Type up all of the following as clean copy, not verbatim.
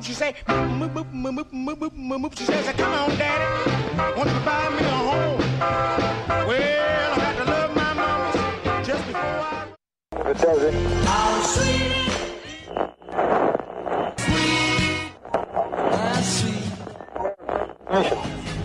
She say, she says, come on, daddy, won't you buy me a home? Well, I got to love my mama just before I... It does it. How sweet, sweet, Mission.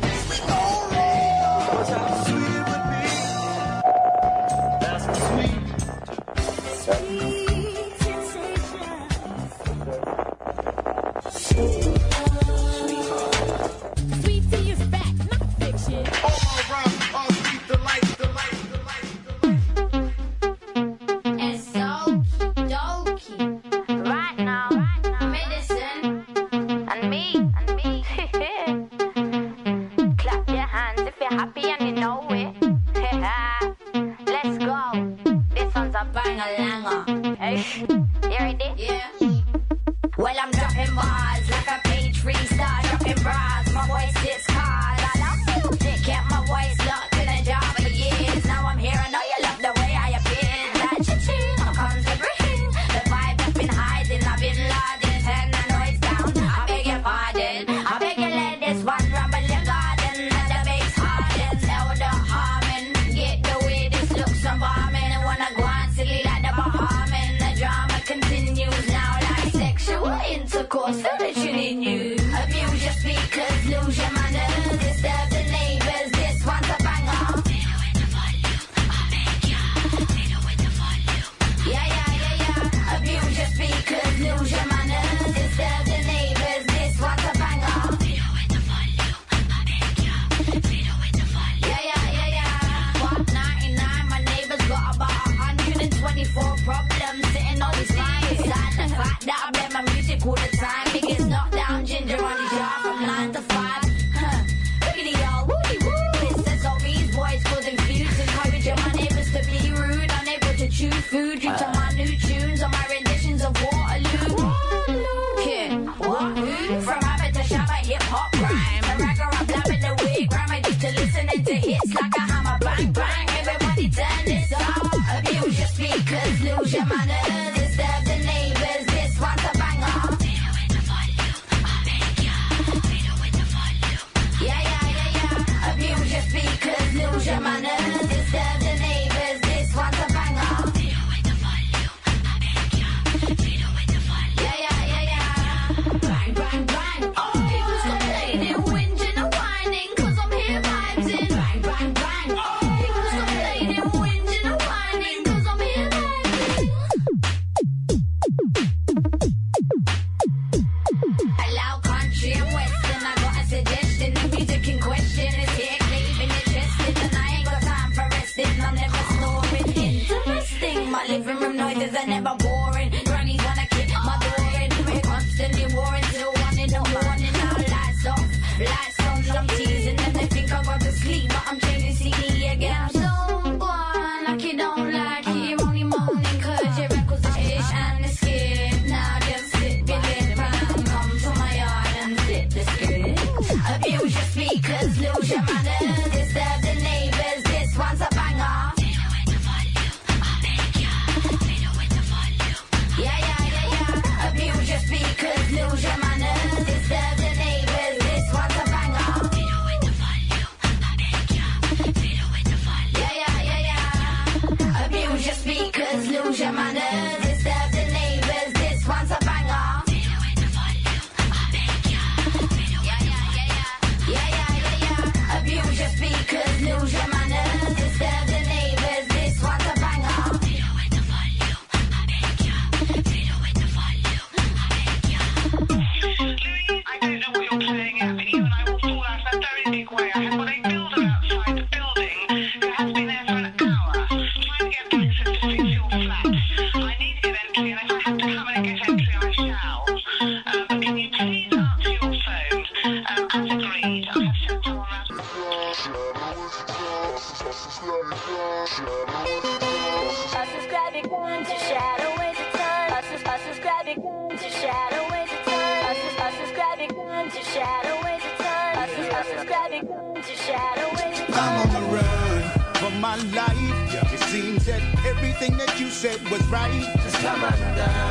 I'm on the run for my life. It seems that everything that you said was right. Just come undone.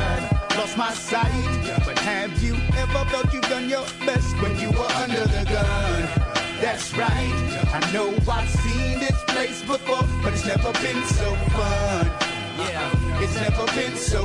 lost my sight. But have you ever felt you've done your best when you were under the gun? That's right, I know I've seen this place before, but it's never been so fun. Yeah, it's never been so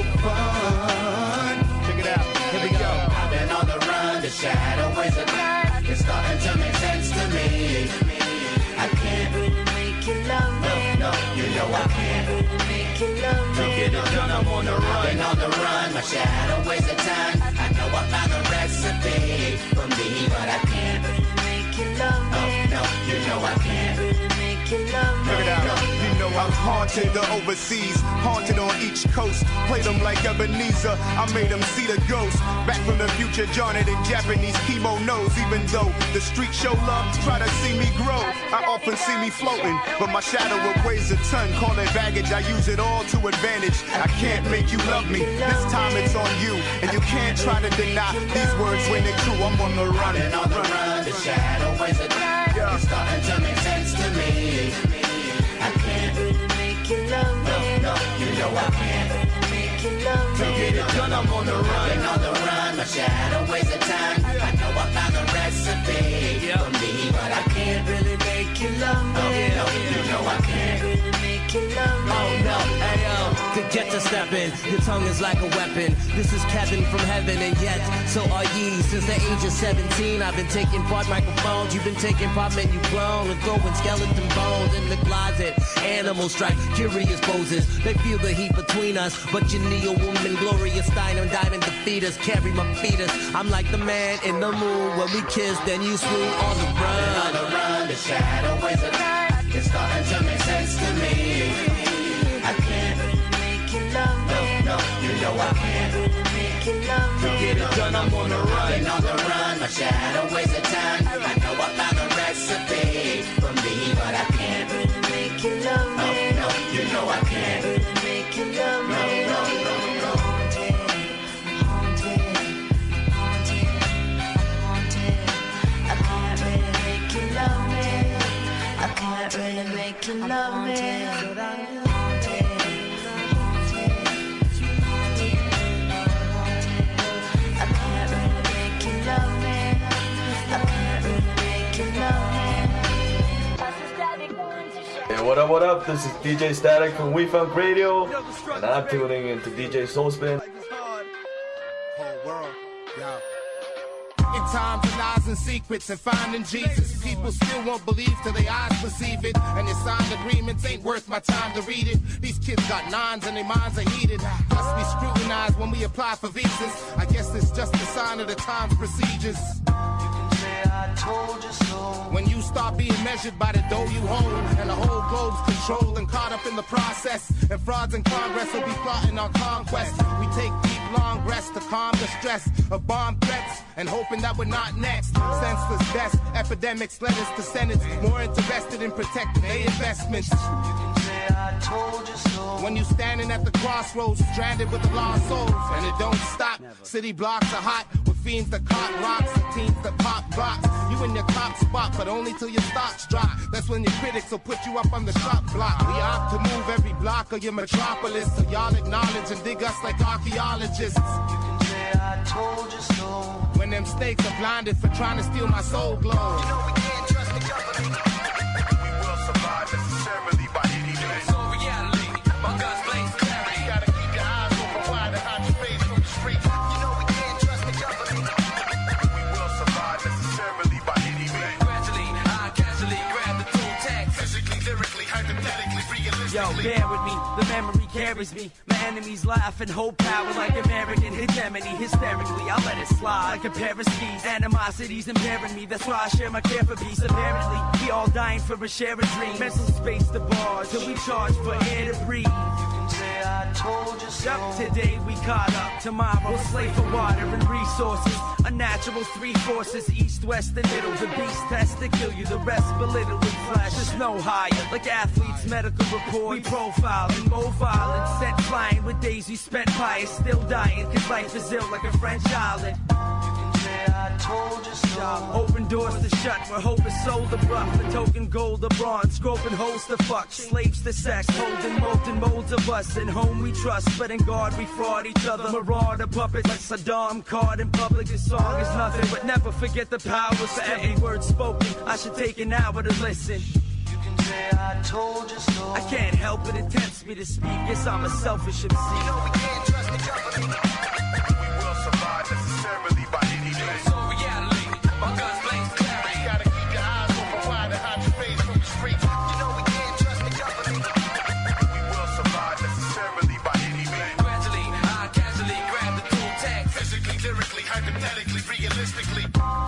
fun. Check it out, here we go. I've been on the run, the shadow is a cloud. It's starting to make sense to me. I can't really make you love me. No, you know I can't really make you love me. To get it done, I'm on the run. I've been on the run, my shadow weighs a ton. I know I found a recipe for me, but I can't really make you love me. No, you know I can't really make you love me. Check it out. You know I'm haunted the overseas, haunted on each coast. Played them like Ebenezer, I made them see the ghost. Back from the future, Johnny in Japanese kimonos. Even though the street show love, try to see me grow. I often see me floating, but my shadow it weighs a ton. Call it baggage, I use it all to advantage. I can't make you love me, this time it's on you. And you can't try to deny these words when they're true. I'm on the run. I've been on the run, the shadow weighs a ton. It's starting to make sense to me. I can't really make you love me. No, you know I can't really make you love me. To get it done, I'm on the run. I've been on the run, my shadow weighs a ton. I know I found a recipe for me, but I can't really make you love me. No, you know I can't really make you love me. Oh no, hey yo, to get to stepping, your tongue is like a weapon. This is Kevin from heaven, and yet so are ye. Since the age of 17, I've been taking part microphones. You've been taking part men you clone and throwing skeleton bones in the closet. Animals strike curious poses. They feel the heat between us, but you need a woman, Gloria Steinem, diamond defeat us, carry my fetus. I'm like the man in the moon when we kiss, then you swoon on the run. On the run, the shadow weighs a ton. It's starting to make sense to me. I can't really make you love me. No, you know I can't really make you love me. To get it done, I'm on the run. I've been on the run, my shadow weighs a ton. I know I found a recipe for me, but I can't really make you love me. No, you know I can't really make you love me. No. I can't really make you love me. Hey, what up? This is DJ Static from We Funk Radio, and I'm tuning into DJ Soulspin. In times of lies and secrets and finding Jesus, people still won't believe till their eyes perceive it. And your signed agreements ain't worth my time to read it. These kids got nines and their minds are heated. Plus we scrutinize when we apply for visas. I guess it's just a sign of the time's procedures. I told you so. When you start being measured by the dough you hold, and the whole globe's controlled and caught up in the process, and frauds in Congress will be plotting on conquest. We take deep, long breaths to calm the stress of bomb threats, and hoping that we're not next. Senseless deaths, epidemics led us to sentence, more interested in protecting their investments. I told you so. When you standing at the crossroads, stranded with the lost souls, and it don't stop. City blocks are hot with fiends that cop rocks and teens that pop blocks. You in your top spot, but only till your stocks drop. That's when your critics will put you up on the shop block. We opt to move every block of your metropolis, so y'all acknowledge and dig us like archaeologists. I told you so. When them snakes are blinded for trying to steal my soul glow. You know we can't trust the government. We will survive necessarily by any means. So reality, my guns blaze clarity. You gotta keep your eyes open wide and hide your face from the street. You know we can't trust the government. We will survive necessarily by any means. Gradually, I casually grab the tool tag. Physically, lyrically, hypothetically, realistically. Yo, bear with me, the memory carries me. My enemies laugh and hold power like American hegemony. Hysterically, I let it slide like a pair of skis. Animosity's impairing me, that's why I share my care for peace. Apparently, we all dying for a share of dream. Mental space to bar till we charge for air to breathe. I told you so. Today we caught up, tomorrow slave for water and resources. Unnatural three forces, east, west, and middle. The beast has to kill you, the rest belittle with flesh. There's no higher, like athletes' medical report. We profile and more violence, sent flying with days we spent pious, still dying, cause life is ill like a French island. I told you so. Open doors to to shut, where hope is sold abrupt. The token gold of bronze, groping holes to fuck, slaves to sex, holding molten molds of us. In home we trust, but in God we fraud each other. Marauder puppets like Saddam, caught in public. This song is nothing, but never forget the power for every word spoken. I should take an hour to listen. You can say I told you so. I can't help it, it tempts me to speak. Yes, I'm a selfish MC. You know we can't trust the government. We will survive necessarily by any means. So reality, my guns blaze clarity. Gotta keep your eyes open wide and hide your face from the streets. You know we can't trust the government. We will survive necessarily by any means. Gradually, I casually grab the tool tag. Physically, lyrically, hypothetically, realistically.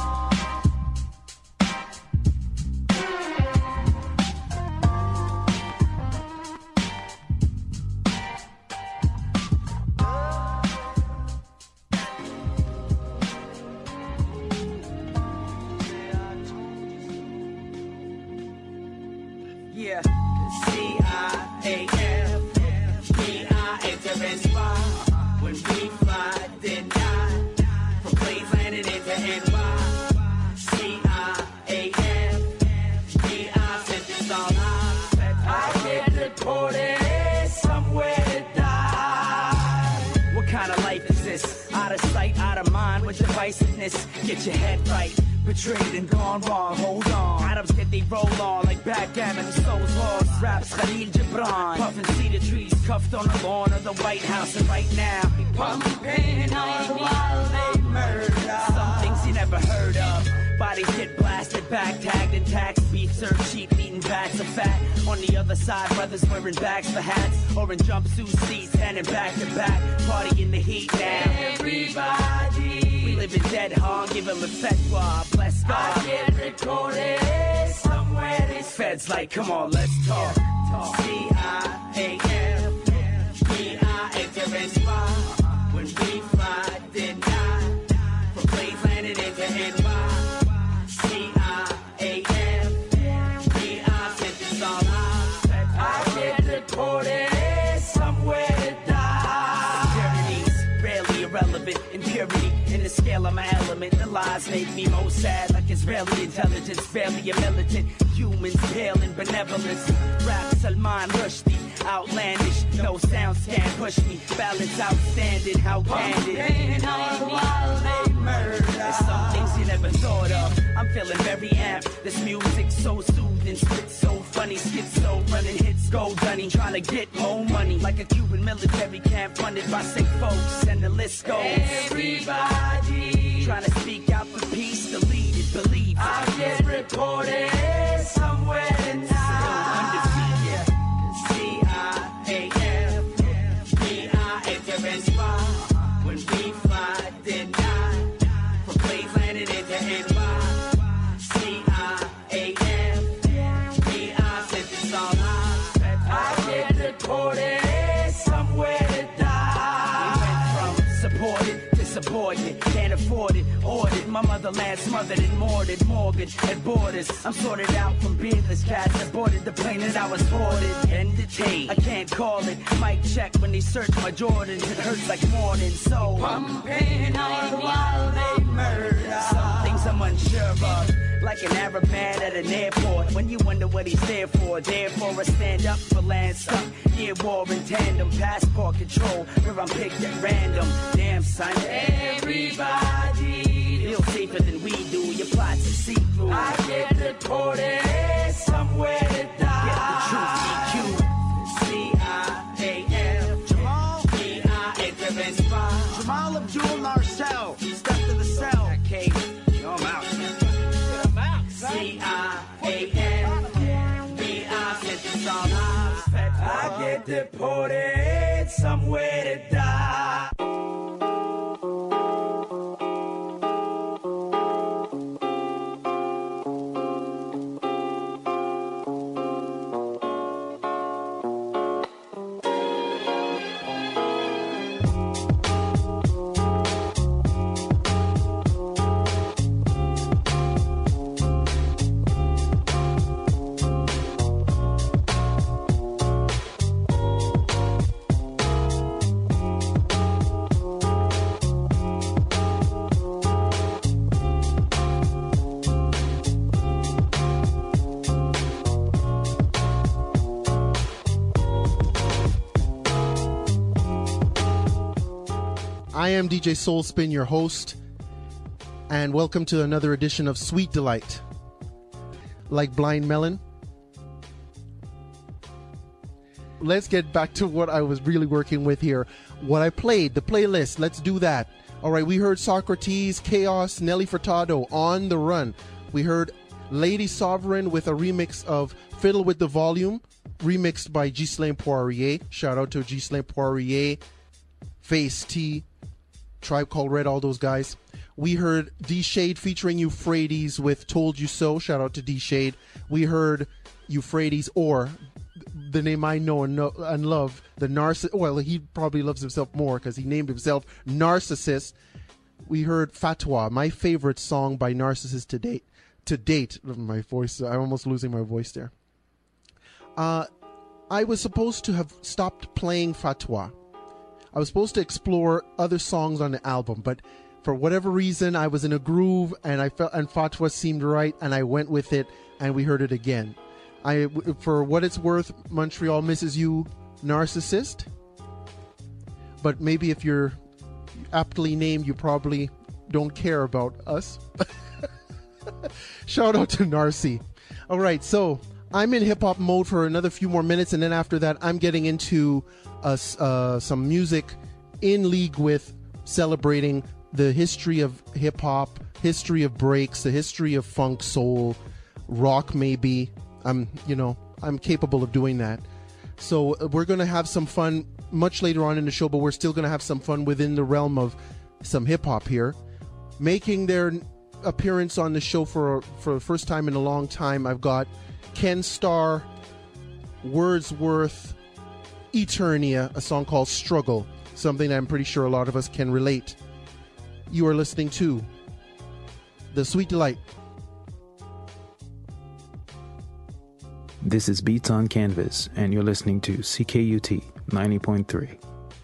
Yeah. C-I-A-F, B-I enter and spy. When we fly, then die. From planes landing into NY. C-I-A-F, B-I sent this all I get deported somewhere to die. What kind of life is this? Out of sight, out of mind with divisiveness. Get your head right. Betrayed and gone wrong, hold on. Atoms that they roll on like backgammon, souls lost. Raps Khalil Gibran, puffin' cedar trees, cuffed on the lawn of the White House. And right now, pumping on while they murder. Some things you never heard of. Bodies get blasted, back tagged and taxed. Beef served cheap, eating bags of fat. On the other side, brothers wearing bags for hats, or in jumpsuit seats, standing back to back. Party in the heat now. Everybody. We live in dead hard, give them a fatwa, bless God. I get recorded somewhere. These feds like, come on, let's talk. C-I-A-F, B-I enter and spy. When we fly, then die. From planes landed into NY. C-I-A-F, B-I sent this all I get reported somewhere to die. Security's rarely irrelevant. Impurity in the scale of my element. The lies make me most sad, like Israeli intelligence, barely a militant. Humans pale in benevolence. Rap Salman Rushdie, outlandish. No sounds can't push me. Balance outstanding, how candid. While they murder. There's some things you never thought of. I'm feeling very amped. This music so soothing, spit so funny, schizo, running hits, go dunny, trying to get more money. Like a Cuban military camp funded by sick folks, and the list goes. Everybody trying to speak out for peace, to lead it, believe it. I get reported somewhere tonight. Undefeated. C-I-A-F, B-I enter and spy. When we fly, then die. From planes landed into NY. C-I-A-F, B-I sent this all I get reported somewhere to die. We went from supported to subordinate, can't afford it, ordered. My motherland smothered and mortared, mortgage at borders. I'm sorted out from beardless cats that boarded the plane that I was boarded and detained. I can't call it mic check when they search my Jordans. It hurts like morning, so pumping on while they murder. Some things I'm unsure of, like an Arab man at an airport. When you wonder what he's there for, therefore I stand up for land stuck. Near war in tandem, passport control, where I'm picked at random. Damn son, everybody feels safer than we do. Your plots are see-through. I get reported somewhere to die. Get the truth, EQ. C-I-A-F, Jamal, B-I enter and spy. Jamal Abdul Marcel, step to the cell. That cave, I'm out. C-I-A-F, B-I sent this all I get deported somewhere to die. I am DJ Soulspin, your host, and welcome to another edition of Sweet Delight. Like Blind Melon. Let's get back to what I was really working with here. What I played, the playlist, let's do that. All right, we heard Socrates, Chaos, Nelly Furtado, On the Run. We heard Lady Sovereign with a remix of Fiddle with the Volume, remixed by Ghislain Poirier. Shout out to Ghislain Poirier, Face T, Tribe Called Red, all those guys. We heard D-Shade featuring Euphrates with Told You So. Shout out to D-Shade. We heard Euphrates, or the name I know and love, the Narcissus. Well, he probably loves himself more because he named himself Narcissus. We heard Fatwa, my favorite song by Narcissus to date. My voice, I'm almost losing my voice there. I was supposed to have stopped playing Fatwa. I was supposed to explore other songs on the album, but for whatever reason, I was in a groove, and Fatwa seemed right, and I went with it, and we heard it again. For what it's worth, Montreal misses you, Narcissist. But maybe if you're aptly named, you probably don't care about us. Shout out to Narcy. All right, so I'm in hip-hop mode for another few more minutes, and then after that, I'm getting into some music in league with celebrating the history of hip-hop, history of breaks, the history of funk, soul, rock maybe. I'm capable of doing that. So we're going to have some fun much later on in the show, but we're still going to have some fun within the realm of some hip-hop here. Making their appearance on the show for the first time in a long time, I've got Ken Starr, Wordsworth, Eternia, a song called Struggle, something I'm pretty sure a lot of us can relate. You are listening to The Sweet Delight. This is Beats on Canvas, and you're listening to CKUT 90.3.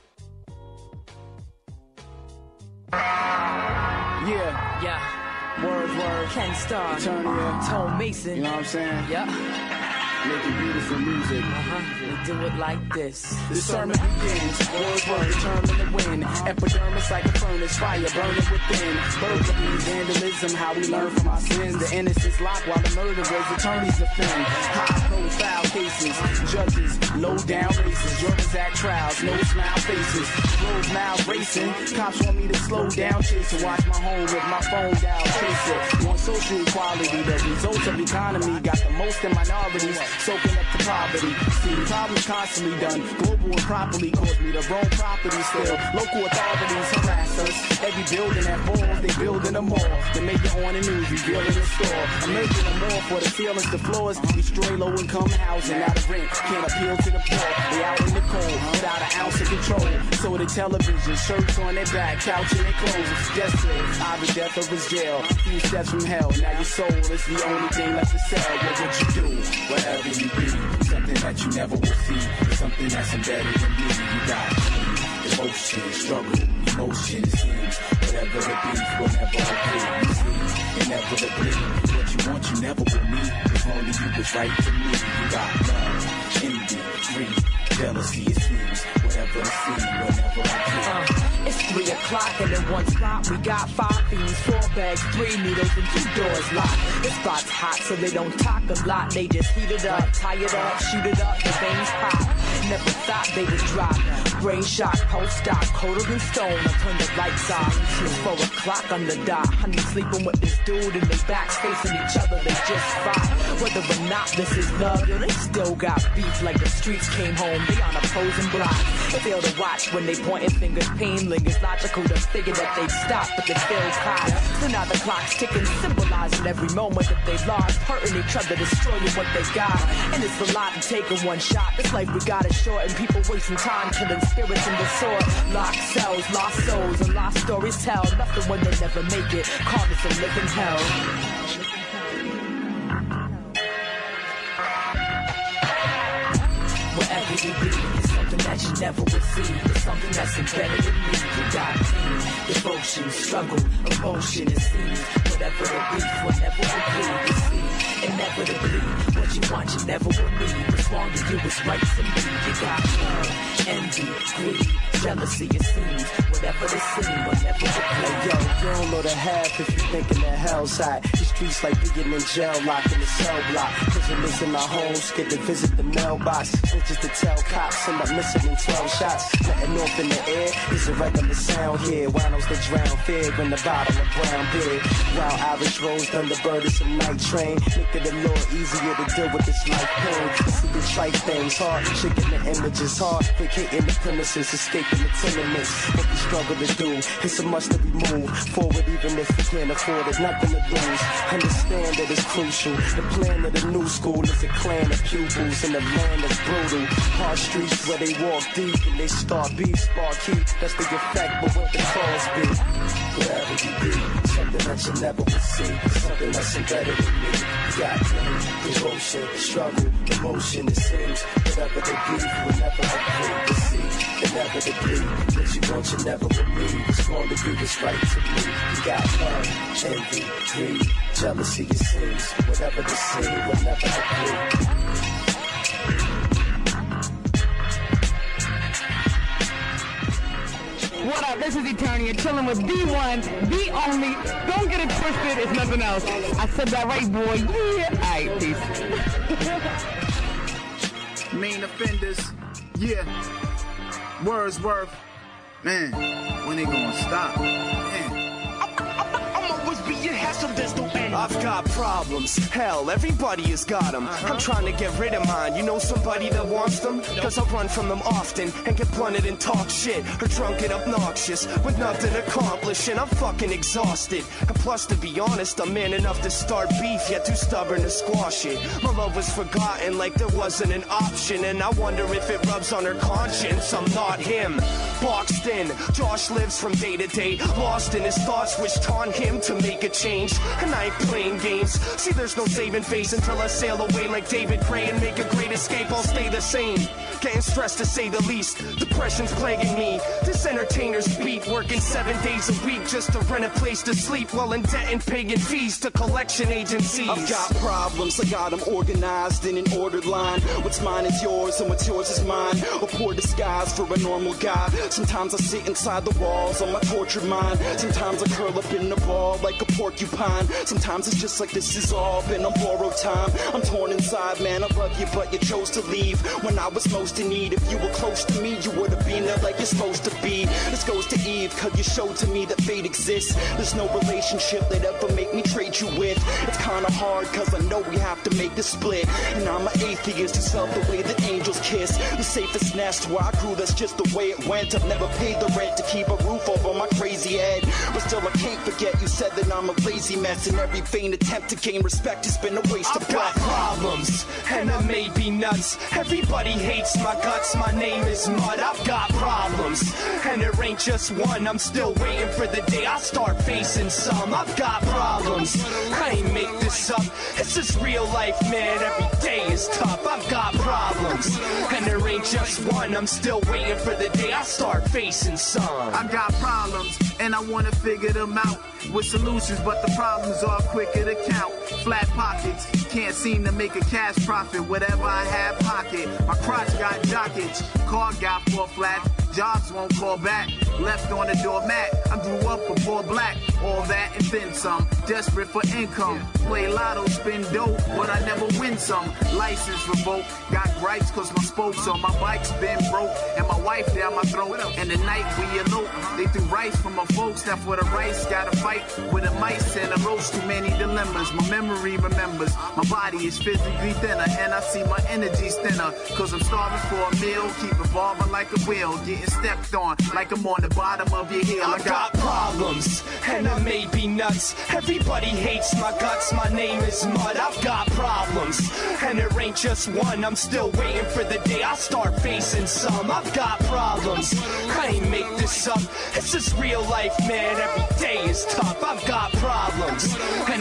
Yeah. Word. Ken Starr. Eternia. Tone Mason. You know what I'm saying? Yeah. Making beautiful music. We do it like this. The sermon begins. Word, determined to win. Epidermis like a furnace, fire burning within. Burglary, vandalism, how we learn from our sins. The innocence locked while the murderers, attorneys defend. High profile cases, judges, low down races. Jurors at trials, no smile faces. Road now racing. Cops want me to slow down, chase and watch my home with my phone down, chase it. Want social equality, the results of economy got the most in minorities. Soaking up to poverty. See, problems constantly done. Global and properly caused me to roam property still. Local authorities harass us. Every building that falls, they build in a mall. They make it on the news, revealing the store. I'm making a mall for the ceilings, the floors. Destroy low income housing out of rent. Can't appeal to the poor. They out in the cold without an ounce of control. So the television, shirts on their back, couch in their clothes. Desperate, either death or his jail. Few steps from hell. Now your soul is the only thing left to sell. What would you do? Whatever you be, something that you never will see, something that's embedded in you. You got emotion, struggle, emotion, seems whatever the beef will never agree. You see, inevitably, what you want you never will need. If only you was right to me. You got love, envy, greed, jealousy, it seems whatever it seems will never agree. It's 3 o'clock and in one spot we got 5 fiends, 4 bags, 3 needles and 2 doors locked. This spot's hot so they don't talk a lot. They just heat it up, tie it up, shoot it up, the veins hot. Never thought they would drop. Brain shock, post stop, colder than stone. I turn the lights off. It's 4 o'clock on the dot. Honey sleeping with this dude and they backs facing each other. They just fight. Whether or not this is love, yo, they still got beef like the streets came home. They on opposing blocks. They fail to watch when they pointing fingers, pain lingers. Logical to figure that they'd stop, but they feel caught. So now the clock's ticking, symbolizing every moment that they lost, hurting each other, destroying what they got. And it's a lot to take in one shot. This life we got is short, and people wasting time killing spirits in the sword. Locked cells, lost souls, and lost stories tell. Nothing when they never make it. Call this a living hell. Wherever you be, it's something that you never would see. It's something that's embedded in me. You got pain, devotion, struggle, emotion, it seems. Whatever the beef will never agree. You see, inevitably, what you want, you never with me. What's wrong with you is right for me. You got love, envy, greed, jealousy, it seems. Whatever the scene, whatever the play. Yo, you don't know the half if you thinking that hell's hot. The streets like being in jail, locked in the cell block. Prisoners in our homes, get to visit the mailbox. Switches to tell cops, end up missing in 12 shots. Letting off in the air is a regular sound here. Winos that drown, fig in the bottle of brown beer. Wild Irish rose, Thunderbird, it's a night train. Make it a little easier to deal with this life pain. See the trite things hard, shaking the images hard. Vacating the premises, escaping the tenements. What we struggle to do, it's a must that we move forward even if we can't afford it, nothing to lose. Understand that it's crucial. The plan of the new school is a clan of pupils in a land that's brutal. Hard streets where they walk deep and they start beef, spark heat. That's the effect, but what the cause be? Wherever you be, something that you never would see, something that's embedded in me. You got pain, devotion, struggle, emotion, it seems. Whatever the beef, we'll never agree to see. Inevitably, what you want, you never believe. It's going to be what's right to me. You got love, envy, greed, jealousy, it seems. Whatever the scene, we'll never agree. What up? This is Eternia, chilling with the one, the only. Don't get it twisted, it's nothing else. I said that right, boy. Yeah. Alright, peace. Main offenders, yeah. Wordsworth, man. When they gonna stop? Man. I'm always being hassle, there's no end. I've got problems, hell, everybody has got them. I'm trying to get rid of mine, you know somebody that wants them? Cause I run from them often and get blunted and talk shit. Or drunk and obnoxious with nothing accomplished, and I'm fucking exhausted. And plus, to be honest, I'm man enough to start beef, yet too stubborn to squash it. My love was forgotten like there wasn't an option, and I wonder if it rubs on her conscience. I'm not him, boxed in. Josh lives from day to day, lost in his thoughts, which taunt him to make a change. And I ain't playing games. See, there's no saving face until I sail away like David Gray and make a great escape. I'll stay the same, getting stressed to say the least. Depression's plaguing me. This entertainer's beat, working 7 days a week just to rent a place to sleep while in debt and paying fees to collection agencies. I've got problems, I got them organized in an ordered line. What's mine is yours and what's yours is mine. A poor disguise for a normal guy. Sometimes I sit inside the walls on my tortured mind. Sometimes I curl up in a ball like a porcupine. Sometimes it's just like this is all been on borrowed time. I'm torn inside, man, I love you, but you chose to leave when I was most in need. If you were close to me, you would have been there like you're supposed to be. This goes to Eve, cause you showed to me that fate exists. There's no relationship that ever make me trade you with. It's kinda hard, cause I know we have to make the split. And I'm an atheist who's felt the way that angels kiss. The safest nest where I grew, that's just the way it went. I've never paid the rent to keep a roof over my crazy head, but still I can't forget you said that I'm a lazy mess. And every vain attempt to gain respect has been a waste of breath. I've got problems, and I may be nuts. Everybody hates my guts, my name is Mud. I've got problems, and there ain't just one. I'm still waiting for the day I start facing some. I've got problems, I ain't make this up. It's just real life, man, every day is tough. I've got problems, and there ain't just one. I'm still waiting for the day I start facing some. I got problems, and I wanna figure them out with solutions, but the problems are quicker to count. Flat pockets, can't seem to make a cash profit. Whatever I have pocket, my crotch got dockets. Car got 4 flats, jobs won't call back. Left on the doormat, I grew up a poor black. All that and then some, desperate for income. Play lotto, spin dope, but I never win some. License revoked, got gripes cause my spokes on my bike's been broke. And my wife down my throat, and the night we elope. They threw rice from my folks, that for the rice. Gotta fight with the mice and a roast, too many dilemmas. My memory remembers, my body is physically thinner. And I see my energy's thinner, cause I'm starving for a meal. Keep evolving like a wheel, getting stepped on like I'm on the bottom of your heel. I've got problems, and I may be nuts. Everybody hates my guts, my name is Mud. I've got problems, and there ain't just one. I'm still waiting for the day I start facing some. I've got problems, I ain't make this up. It's just real life, man, every day is tough. I've got problems, and there ain't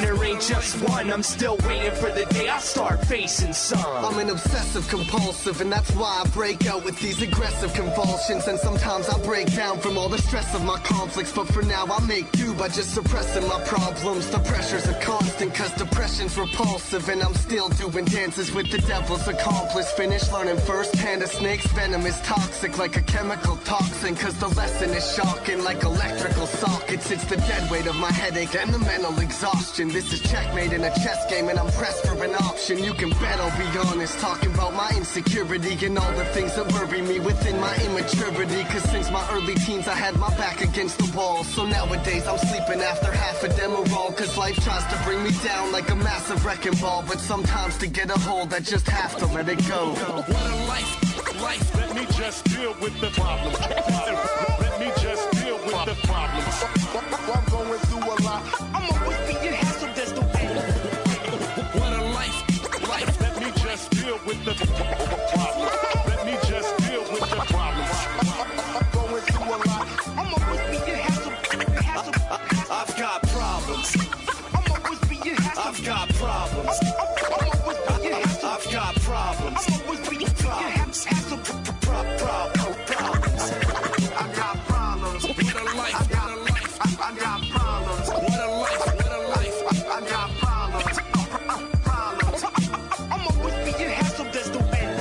just one. I'm still waiting for the day I start facing some. I'm an obsessive compulsive, and that's why I break out with these aggressive convulsions. And sometimes I break down from all the stress of my conflicts, but for now I make do by just suppressing my problems. The pressures are constant, cause depression's repulsive, and I'm still doing dances with the devil's accomplice. Finished learning firsthand a snake's venom is toxic like a chemical toxin, cause the lesson is shocking like electrical sockets. It's the dead weight of my headache and the mental exhaustion. This is checkmate in a chess game, and I'm pressed for an option. You can bet I'll be honest, talking about my insecurity and all the things that worry me within my immaturity. Cause since my early teens I had my back against the wall, so nowadays I'm sleeping after half a Demerol. Cause life tries to bring me down like a massive wrecking ball, but sometimes to get a hold I just have to let it go. What a life, let me just deal with the problem. Let me just deal with the problems. I'm going through a lot. I'm always being hassled, there's no end. What a life, let me just deal with the problems. Let me just deal with the problems. I'm going through a lot. I'm always being hassled. I've got problems. I'm always being hassled. I've got problems. I'm always being hassled. I've got problems. I'm always being hassled. Problems. I got problems. What a life. I got problems. What a life. I got problems. I'm always being hassled, there's no end.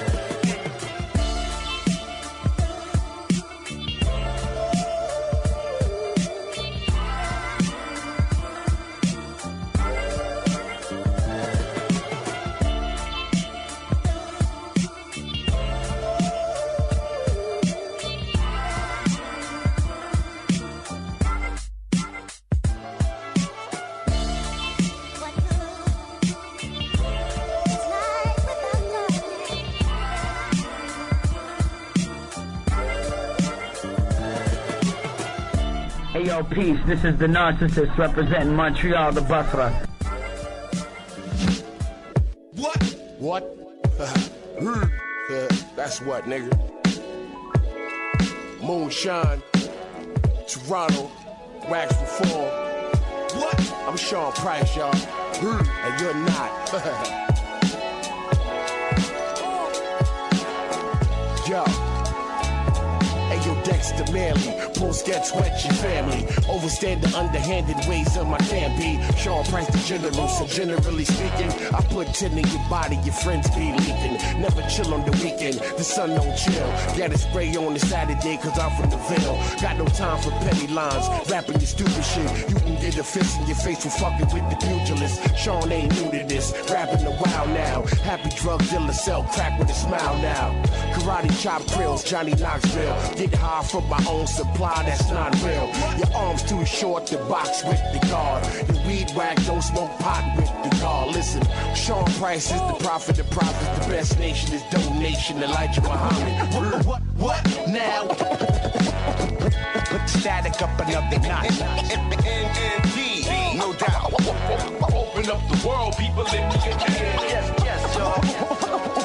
Hey yo, peace, this is the Narcissist representing Montreal, the Basra. What? That's what, nigga. Moonshine, Toronto, Wax Reform. What? I'm Sean Price, y'all. And you're not. Yo. Yo, Dexter Manley, pull sketch wet your family. Overstand the underhanded ways of my can be. Sean Price the general, so generally speaking, I put 10 in your body, your friends be leaking. Never chill on the weekend, the sun don't chill. Got a spray on the Saturday, cause I'm from the Ville. Got no time for petty lines, rapping your stupid shit. You can get a fist in your face for fucking with the pugilist. Sean ain't new to this, rapping a while now. Happy drug dealer, sell crack with a smile now. Karate chop grills, Johnny Knoxville. Get high from my own supply, that's not real. Your arms too short to box with the guard. Your weed whack, don't smoke pot with the guard. Listen, Sean Price is the prophet of prophets. The best nation is donation, Elijah Muhammad. What now? Put static up another notch. Indeed, no doubt. Open up the world, people, let me get in. Yes, y'all.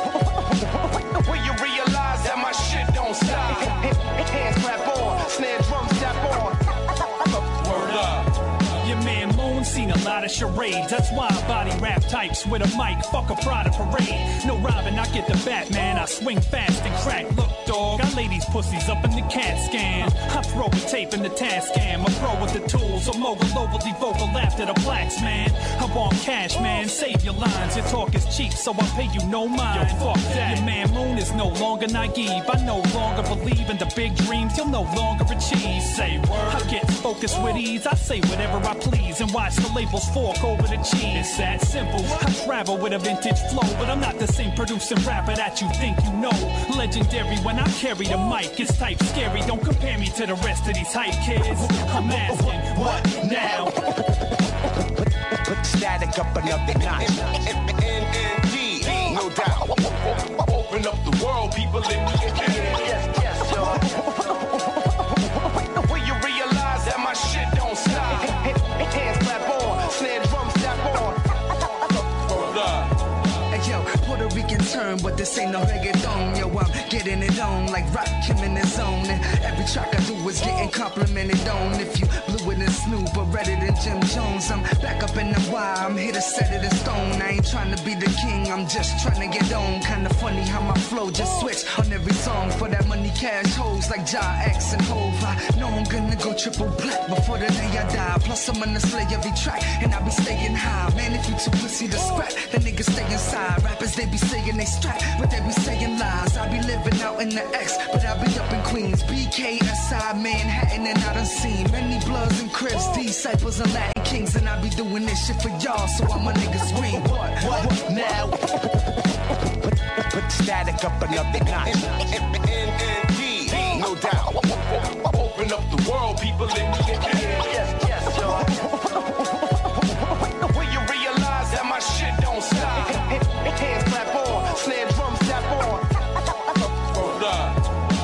When you realize that my shit don't stop. Hands clap on, snare drum step on. Word up. Your man Moon seen a lot of charades. That's why I body rap types with a mic. Fuck a Prada parade. No Robin, I get the Batman. I swing fast and crack. Look, dog, I lay these pussies up in the CAT scan. I throw a tape in the task cam. I pro with the tools. A mogul overly vocal after the blacks, man. I want cash, man. Save your lines. Your talk is cheap, so I pay you no mind. Yo, fuck that. Your man Moon is no longer naive. I no longer believe in the big dreams you'll no longer achieve. Say word. I get focused with ease. I say whatever I please and watch the labels fork over the cheese. It's that simple. I travel with a vintage flow, but I'm not the same producing rapper that you think you know. Legendary when I carry the mic. It's type scary. Don't compare me to the rest of these hype kids. I'm asking, what now? Put static up another notch. Indeed, no doubt. Open up the world, people, let me get in. Yes, y'all. When you realize that my shit don't stop. Hands clap on, snare drum step on. Hey yo, Puerto Rican term flowing, but this ain't no reggaeton. Yo, I'm getting it on like Rock Kim in his zone. And every track I do is getting complimented on. If you blew it in Snoop or redder than Jim Jones, I'm back up in the wire, I'm here to set it in stone. I ain't trying to be the king, I'm just trying to get on. Kinda funny how my flow just switch on every song. For that money, cash hoes like Ja X and Hov. I know I'm gonna go triple black before the day I die. Plus I'm gonna slay every track, and I be staying high. Man, if you too pussy to scrap, the niggas stay inside. Rappers, they be saying they strap, but they be saying lies. I be living out in the X, but I be up in Queens. BKSI, Manhattan, and I done seen many Bloods and Crips, disciples and Latin kings. And I be doing this shit for y'all, so I'm a nigga scream. What now? Put Static up another notch. No doubt. Open up the world, people in the air. Yes, y'all. When you realize that my shit don't stop. Hands clap on, snare drums tap on. Hold up.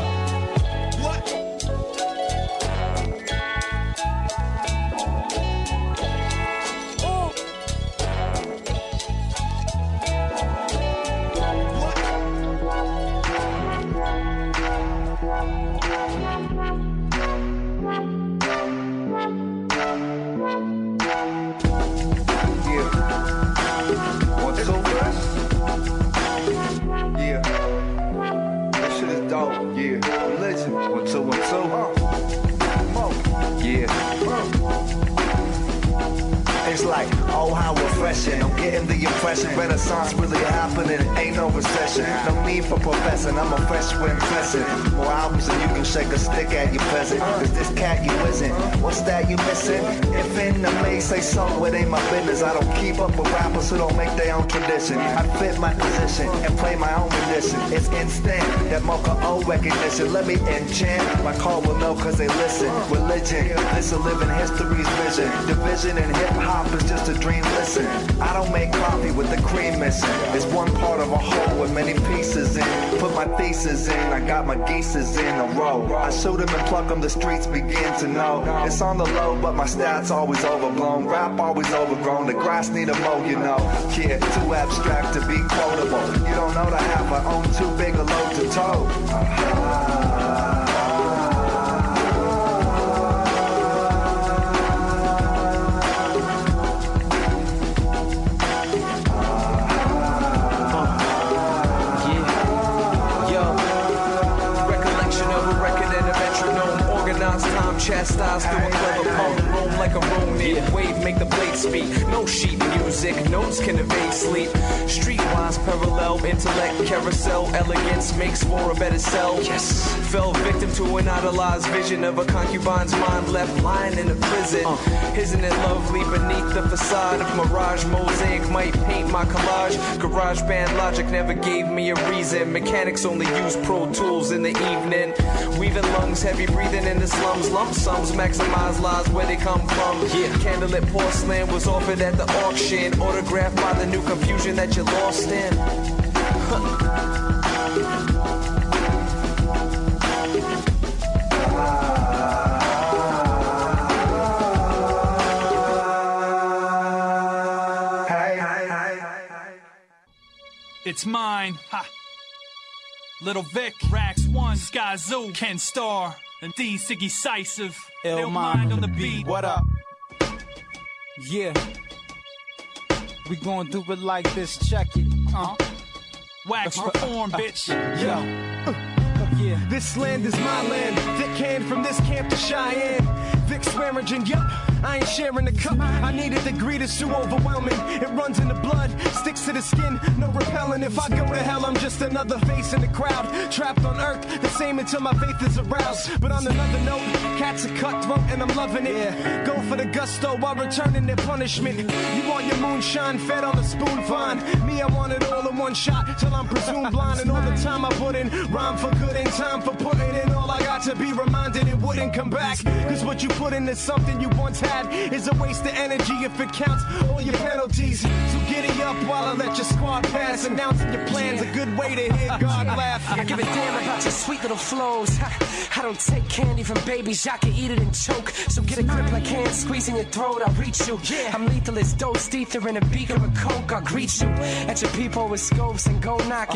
It's like, oh how refreshing. I'm getting the impression Renaissance really happening. Ain't no recession, no need for professing. I'm a fresh when pressing. More albums than you can shake a stick at your present. Cause this cat you isn't. What's that you missing? If in the may say so, it ain't my business. I don't keep up with rappers who don't make their own tradition. I fit my position and play my own rendition. It's instant, that Mocha O recognition. Let me enchant, my call will know cause they listen. Religion, this a living history's vision. Division in hip hop is just a dream, listen. I don't make coffee with the cream missing. It's one part of a whole with many pieces in. Put my thesis in, I got my geeses in a row. I shoot them and pluck them, the streets begin to know. It's on the low, but my stats always overblown. Rap always overgrown, the grass need a mow, you know. Yeah, too abstract to be quotable. You don't know the half, I own too big a load to tow. Chastised through a clever poem, roam like a Ronin. Wave make the blade speak. No sheet music, notes can evade sleep. Streetwise parallel, intellect carousel. Elegance makes for a better self. Yes. Fell victim to an idolized vision of a concubine's mind left lying in a prison. Isn't it lovely beneath the facade of mirage? Mosaic might paint my collage. Garage band logic never gave me a reason. Mechanics only use Pro Tools in the evening. Weaving lungs, heavy breathing in the slums. Lump sums maximize lies where they come from. Candlelit porcelain was offered at the auction. Autographed by the new confusion that you're lost in. It's mine. Ha. Little Vic, Rax 1, Sky Zoo, Ken Starr, and D Siggy Cisive. Ill Mind on the beat. What up? Yeah. We gon' do it like this, check it. Wax reform, bitch. Yeah. This land is my land. Thick hand from this camp to Cheyenne. Vic Swearingen, yup. I ain't sharing the cup. I need a degree that's too overwhelming. It runs in the blood, sticks to the skin, no repellent. If I go to hell, I'm just another face in the crowd. Trapped on earth, the same until my faith is aroused. But on another note, cats are cutthroat and I'm loving it. Yeah. Go for the gusto while returning their punishment. You want your moonshine fed on a spoon, fine. Me, I want it all in one shot till I'm presumed blind. And all the time I put in, rhyme for good, ain't time for putting in all I got to be reminded it wouldn't come back. Cause what you put in is something you once had. Is a waste of energy if it counts all your penalties. So giddy up while I let your squad pass. Announcing your plans, a good way to hear God laugh. I give a damn about your sweet little flows. I don't take candy from babies, y'all can eat it and choke. So get a grip like hands squeezing your throat, I'll reach you. I'm lethal as dose, ether in a beaker of coke, I'll greet you. At your people with scopes and go knocking.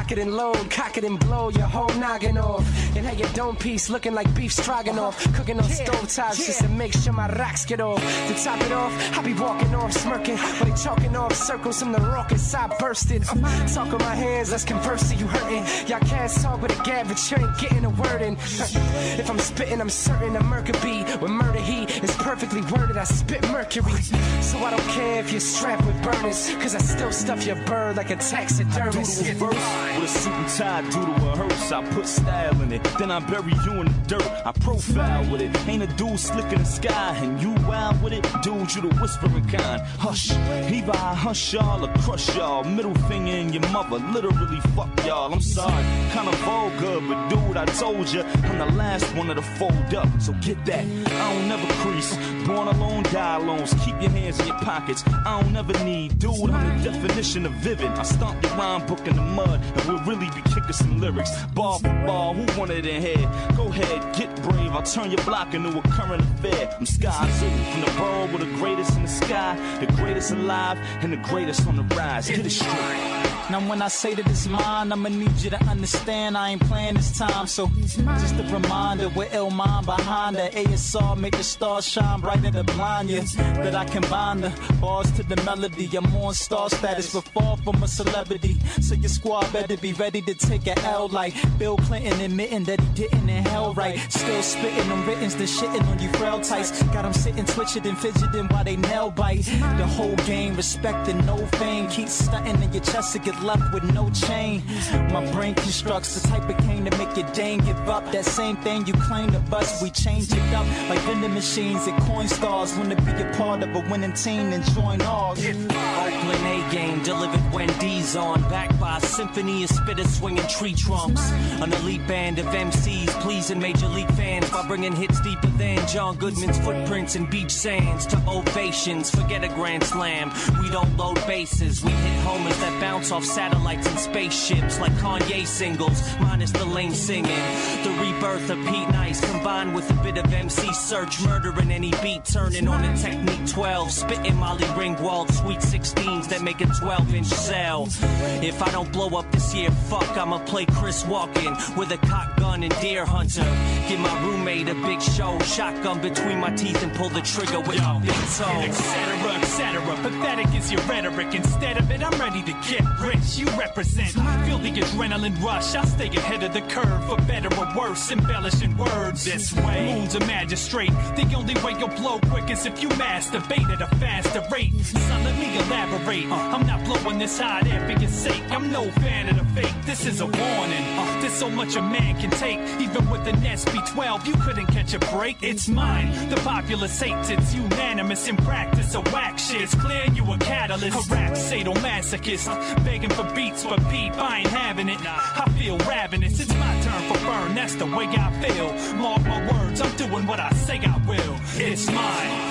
Lock it and load, cock it and blow your whole noggin off. And have your dome piece looking like beef stroganoff. Cooking on stove tops just to make sure my rocks get off. To top it off, I be walking off smirking, but they chalking off circles from the raucous I bursted. Talk with my hands, let's converse to you hurting. Y'all can't talk with a gab, but you ain't getting a word in. If I'm spitting, I'm certain a murder beat. With murder heat, it's perfectly worded, I spit mercury. So I don't care if you're strapped with burners, cause I still stuff your bird like a taxidermist. I do the reverse with a suit and tie, do the rehearse. I put style in it, then I bury you in the dirt. I profile with it, ain't a dude slick in the sky, and you wild with it, dude, you the whispering kind. Hush, either I hush y'all or crush y'all. Middle finger in your mother, literally fuck y'all. I'm sorry, kinda vulgar, but dude, I told ya, I'm the last one to fold up, so get that. I don't never crease, born alone, die alone. Keep your hands in your pockets, I don't ever need. Dude, I'm the definition of vivid. I stomp your rhyme book in the mud, and we'll really be kicking some lyrics. Bar for bar, who wanted it head? Go ahead, get brave, I'll turn your block into a current affair. I'm Sky City, from the borough with the greatest in the sky, the greatest alive, and the greatest on the rise. Get it straight. Now when I say that it's mine, I'ma need you to understand I ain't playing this time. So just a reminder, with ill mind behind the ASR, make the stars shine brighter to blind you. That I combine the bars to the melody. I'm on star status, but far from a celebrity. So your squad better be ready to take a L like Bill Clinton admitting that he didn't inhale right. Still spitting on writtens, then shitting on you frail tights. Got them sitting, twitching and fidgeting while they nail bite. The whole game, respecting no fame. Keep stunting in your chest to get left with no chain. My brain constructs the type of cane to make your dame give up. That same thing you claim to bust, we change it up like vending machines and coin stars. Wanna be a part of a winning team and join ours. Oakland A-game delivered when D's on, backed by a symphony of spitters swinging tree trunks. An elite band of MCs pleasing major league fans by bringing hits deeper than John Goodman's footprints in beach sands to ovations. Forget a grand slam, we don't load bases. We hit homers that bounce off satellites and spaceships like Kanye singles, minus the lame singing. The rebirth of Pete Nice combined with a bit of MC Search, murdering any beat, turning on a Technique 12, spitting Molly Ringwald sweet 16s that make a 12-inch cell. If I don't blow up this year, fuck, I'ma play Chris Walken with a cock gun and deer hunter. Give my roommate a big show, shotgun between my teeth and pull the trigger with my big toe. Etc., etc. Pathetic is your rhetoric. Instead of it, I'm ready to get rich. You represent. Feel the adrenaline rush. I stay ahead of the curve, for better or worse, embellishing words this way. Moon's a magistrate. The only way you'll blow quick is if you masturbate at a faster rate. Son, let me elaborate. I'm not blowing this hot air for your sake. I'm no fan of the fake. This is a warning. There's so much a man can take. Even with an SB12, you couldn't catch a break. It's mine. The populace hates it's unanimous in practice. So whack shit. It's clear you a catalyst. A rap sadomasochist. Begging for beats, but peep, I ain't having it. I feel ravenous. It's my turn for burn. That's the way I feel. Mark my words. I'm doing what I say I will. It's mine.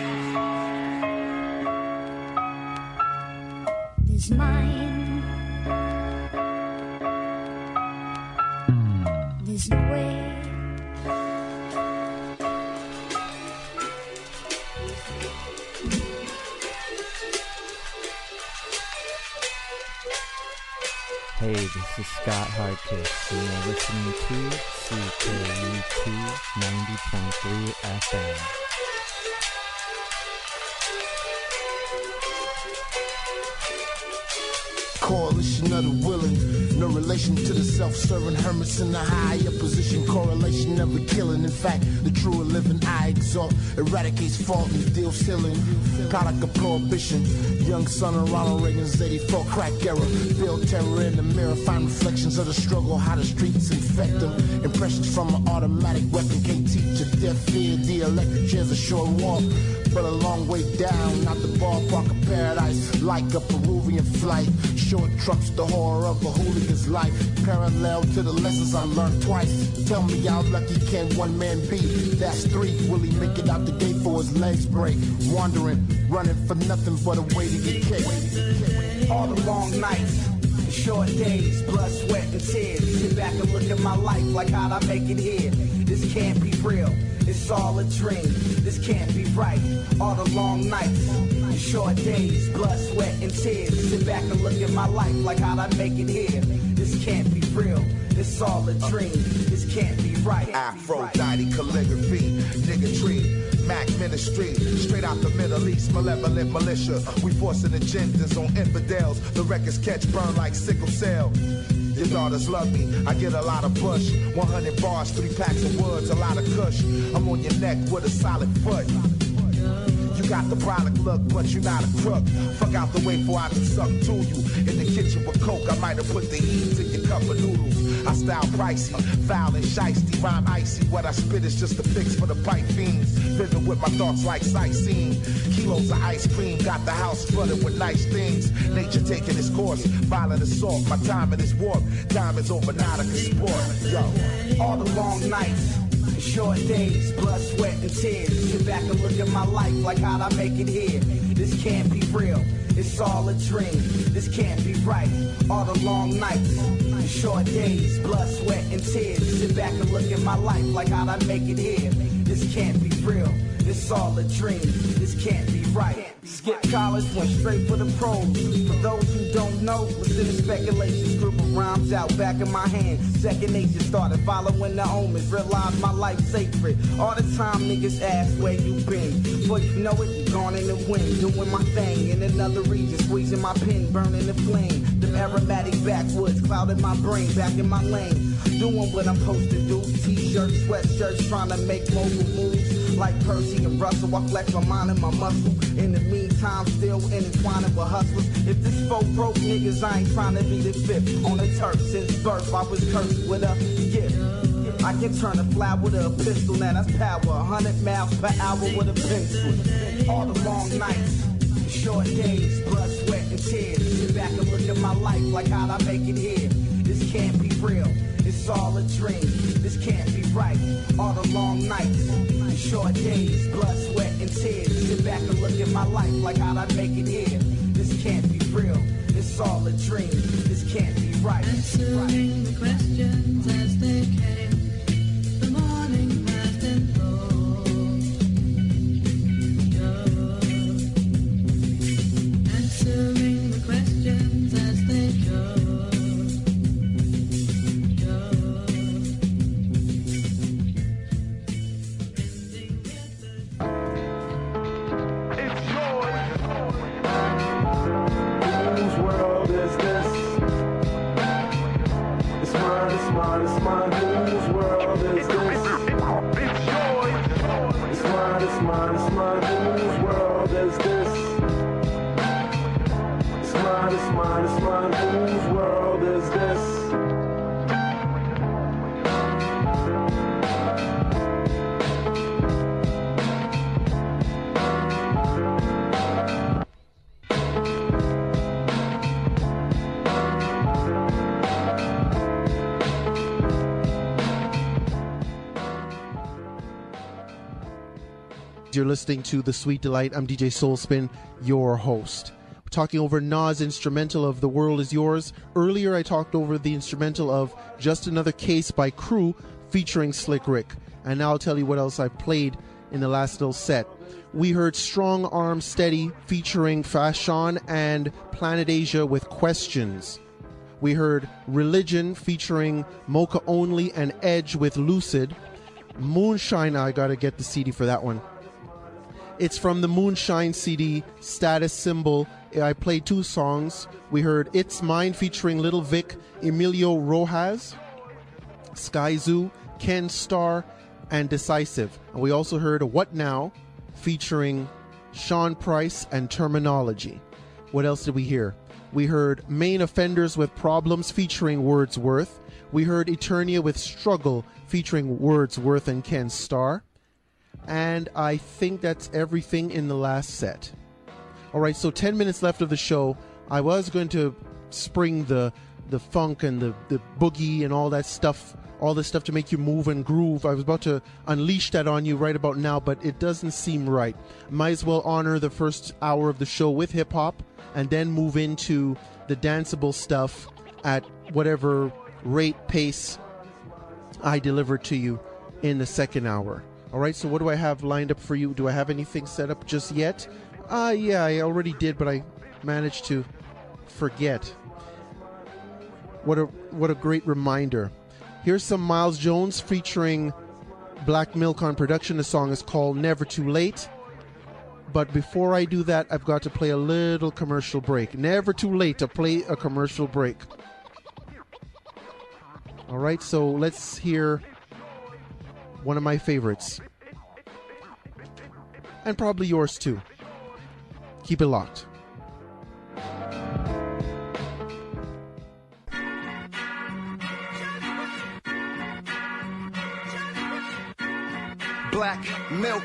It's mine. There's no way. Hey, this is Scott Hardkiss, and you're listening to CKUT 90.3 FM. Coalition of the willing, no relation to the self-serving hermits in the higher position. Correlation never killing. In fact, the truer living I exalt eradicates fault and deals healing. Product of prohibition. Young son of Ronald Reagan's 84 crack era. Feel terror in the mirror, find reflections of the struggle, how the streets infect them. Impressions from an automatic weapon can't teach a deaf ear. The electric chair's a short walk, but a long way down, not the ballpark of paradise. Like a Peruvian flight, short trucks, the horror of a hooligan's life. Parallel to the lessons I learned twice. Tell me how lucky can one man be? That's three. Will he make it out the gate for his legs break? Wandering, running for nothing but a way to get kicked. All the long nights, the short days, blood, sweat, and tears. Sit back and look at my life like how'd I make it here? This can't be real, it's all a dream. This can't be right. All the long nights, the Short days, blood, sweat, and tears. Sit back and look at my life like how'd I make it here? This can't be real. It's all a dream. This can't be right. Aphrodite calligraphy, niggatry, Mac ministry, straight out the Middle East, malevolent militia. We forcing agendas on infidels. The records catch burn like sickle cell. Your daughters love me, I get a lot of push. 100 bars, 3 packs of woods, a lot of kush. I'm on your neck with a solid foot. You got the brolic look, but you're not a crook. Fuck out the way before I can suck to you. In the kitchen with coke, I might have put the heat in your cup of noodles. I style pricey, foul and shiesty, rhyme icy. What I spit is just a fix for the pipe fiends. Vivid with my thoughts like sightseeing. Kilos of ice cream, got the house flooded with nice things. Nature taking its course, violent assault. My timing is warped, diamonds over Nautica sport. Yo, all the long nights, short days, blood, sweat, and tears. Sit back and look at my life like how'd I make it here? This can't be real. It's all a dream. This can't be right. All the long nights, short days, blood, sweat, and tears. Sit back and look at my life like how'd I make it here? This can't be real. It's all a dream. This can't be right. Skip college, went straight for the pros. For those who don't know, listen to speculations. Group of rhymes out back in my hand. Second nature started following the omens. Realized my life sacred. All the time niggas ask where you been. Before you know it, you gone in the wind. Doing my thing in another region. Squeezing my pen, burning the flame. Them aromatic backwoods clouded my brain. Back in my lane. Doing what I'm supposed to do. T-shirts, sweatshirts, trying to make mobile moves. Like Percy and Russell, I flex my mind and my muscle. In the meantime, still intertwining with hustlers. If this folk broke niggas, I ain't trying to be the fifth. On the turf, since birth, I was cursed with a gift. I can turn a fly with a pistol, now that's power. 100 miles per hour with a pencil. All the long nights, short days, blood, sweat, and tears. Sit back and look at my life like how'd I make it here? This can't be real. It's all a dream. This can't be right. All the long nights, short days, blood, sweat, and tears. Sit back and look at my life like how'd I make it here? This can't be real. It's all a dream. This can't be right. Answering the questions as they came. The morning passed and answering the questions as they go. You're listening to The Sweet Delight. I'm DJ Soulspin, your host. We're talking over Nas' instrumental of The World Is Yours. Earlier, I talked over the instrumental of Just Another Case by Crew featuring Slick Rick. And now I'll tell you what else I played in the last little set. We heard Strong Arm Steady featuring Fashawn and Planet Asia with Questions. We heard Religion featuring Mocha Only and Edge with Lucid. Moonshine, I gotta get the CD for that one. It's from the Moonshine CD, Status Symbol. I played 2 songs. We heard It's Mine featuring Little Vic, Emilio Rojas, Sky Zoo, Ken Starr, and Decisive. And we also heard What Now featuring Sean Price and Terminology. What else did we hear? We heard Main Offenders with Problems featuring Wordsworth. We heard Eternia with Struggle featuring Wordsworth and Ken Starr. And I think that's everything in the last set. All right, so 10 minutes left of the show. I was going to spring the funk and the boogie and all that stuff, all this stuff to make you move and groove. I was about to unleash that on you right about now, but it doesn't seem right. Might as well honor the first hour of the show with hip-hop and then move into the danceable stuff at whatever rate, pace I deliver to you in the second hour. All right, so what do I have lined up for you? Do I have anything set up just yet? Yeah, I already did, but I managed to forget. What a great reminder. Here's some Miles Jones featuring Black Milk on production. The song is called Never Too Late. But before I do that, I've got to play a little commercial break. Never too late to play a commercial break. All right, so let's hear one of my favorites. And probably yours too. Keep it locked. Black milk.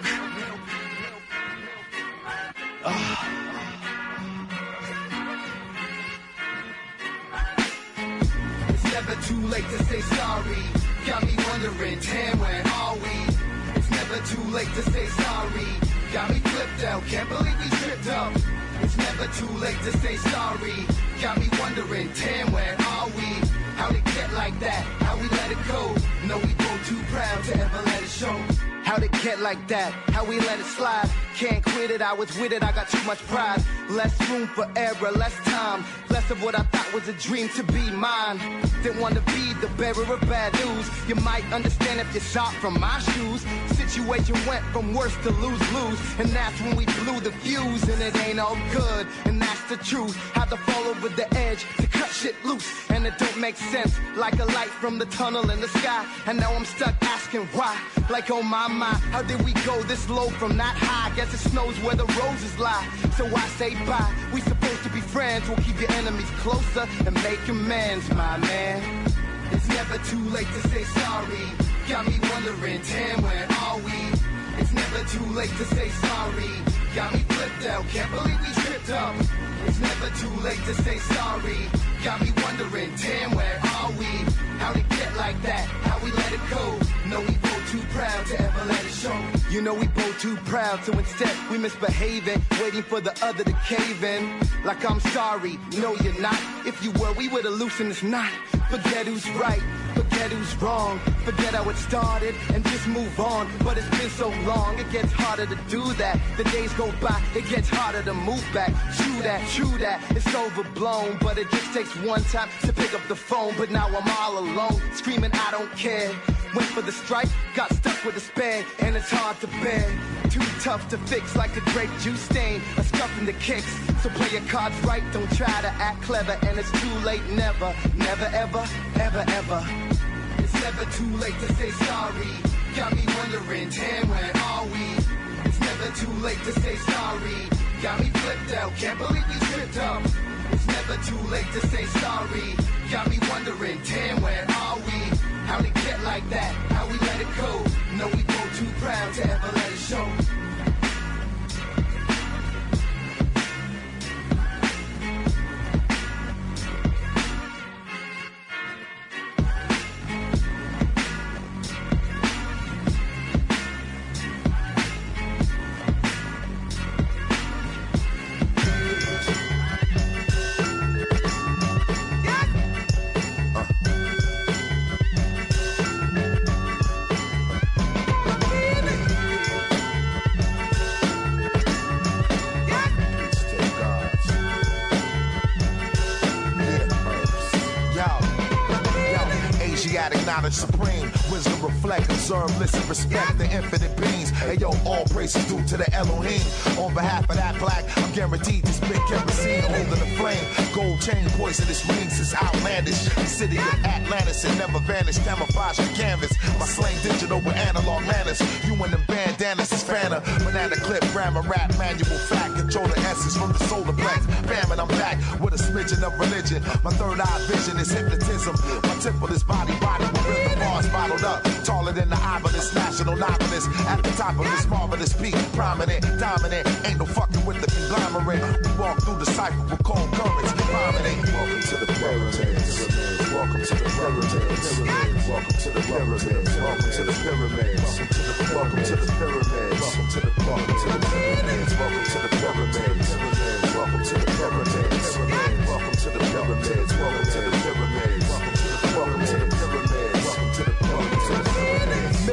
It's never too late to say sorry. Got me wondering, damn, where are we? It's never too late to say sorry. Got me flipped out, can't believe we tripped up. It's never too late to say sorry. Got me wondering, damn, where are we? How'd it get like that? How we let it go? No, we both too proud to ever let it show. How'd it get like that? How we let it slide? Can't quit it, I was with it, I got too much pride. Less room for error, less time. Less of what I thought was a dream to be mine. Didn't want to be the bearer of bad news. You might understand if you saw from my shoes. Situation went from worse to lose-lose. And that's when we blew the fuse. And it ain't all good, and that's the truth. Had to fall over the edge to cut shit loose. And it don't make sense, like a light from the tunnel in the sky. And now I'm stuck asking why. Like, oh my, how did we go this low from that high? Guess it snows where the roses lie. So I say bye. We supposed to be friends. We'll keep your enemies closer and make amends, my man. It's never too late to say sorry. Got me wondering, damn, where are we? It's never too late to say sorry. Got me flipped out, can't believe we tripped up. It's never too late to say sorry. Got me wondering, damn, where are we? How'd it get like that? How we let it go? No, we both too proud to ever let it show. You know we both too proud, so instead we misbehaving, waiting for the other to cave in. Like I'm sorry, no you're not. If you were, we would've loosened this knot. Forget who's right, forget who's wrong. Forget how it started and just move on. But it's been so long, it gets harder to do that. The days go by, it gets harder to move back. True that, it's overblown. But it just takes one time to pick up the phone. But now I'm all alone, screaming I don't care. Went for the strike, got stuck with despair, and it's hard to bear. Too tough to fix, like a grape juice stain, a scuff in the kicks. So play your cards right, don't try to act clever, and it's too late, never, never, ever, ever, ever. It's never too late to say sorry. Got me wondering, damn, where are we? It's never too late to say sorry. Got me flipped out, can't believe we tripped up. It's never too late to say sorry. Got me wondering, damn, where are we? How'd it get like that? How we let it go? No, we both too proud to ever let it show. Knowledge supreme, wisdom reflect, observe, listen, respect the infinite beings. Hey yo, all praises due to the Elohim. On behalf of that black, I'm guaranteed to spit kerosene, holding the flame. Gold chain, poisonous rings is outlandish. The city of Atlantis, it never vanished. Camouflage the canvas, my slang digital with analog manners. You and them bandanas is Fanta, banana clip, grammar, rap, manual fact. Control the essence from the solar plex. Bam, and I'm back with a smidgen of religion. My third eye vision is hypnotism. My temple is body with rhythm bars bottled up. Taller than the obelisk, national novelist. At the top of this marvelous peak, prominent, dominant. Ain't no fucking with the conglomerate. We walk through the cypher with cold currents. Prominent. Welcome to the pyramids. Welcome to the pyramids. Welcome to the pyramids. Welcome to the pyramids. Welcome to the pyramids. Welcome to the pyramids. Welcome to the pyramids. Welcome to the pyramids. Welcome to the pyramids. Welcome to the pyramids. Welcome to the pyramids. Militant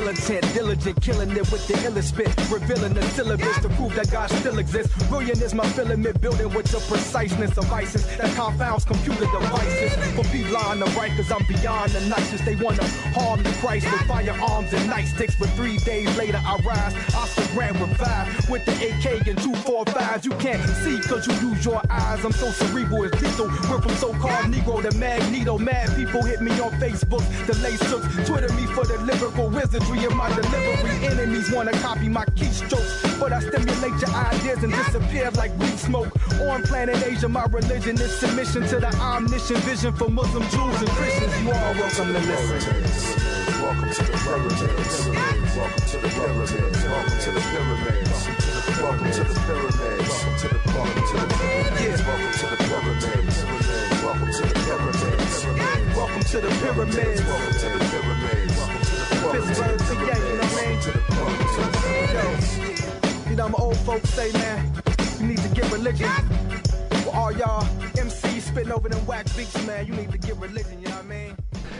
diligent, killing it with the illest spit, revealing the syllabus to prove that God still exists. Brilliant is my filament, building with the preciseness of ISIS that confounds computer devices. For people on the right, cause I'm beyond the nicest. They wanna harm the Christ with firearms and nightsticks, but 3 days later I rise, Oscar Grant revive with the AK and 245s. You can't see cause you use your eyes. I'm so cerebral, it's lethal. We're from so-called Negro to Magneto. Mad people hit me on Facebook, the lace hooks, Twitter me for the lyrical wizardry of my delivery. Enemies wanna copy my keystrokes, but I stimulate your ideas and disappear like weed smoke. On planet Asia, my religion is submission to the omniscient vision for Muslim, Jews, and Christians. You all welcome to listen. Welcome to the pyramids. Welcome to the pyramids. Welcome to the pyramids. Welcome to the pyramids. Welcome to the pyramids. Welcome to the pyramids. Welcome to the pyramids. Welcome to the pyramids. Welcome to the pyramids. Pittsburgh, PA, you know what I mean? Yo, you know, my old folks say, man, you need to get religion. For all y'all MCs spitting over them whack beats, man, you need to get religion, you know what I mean?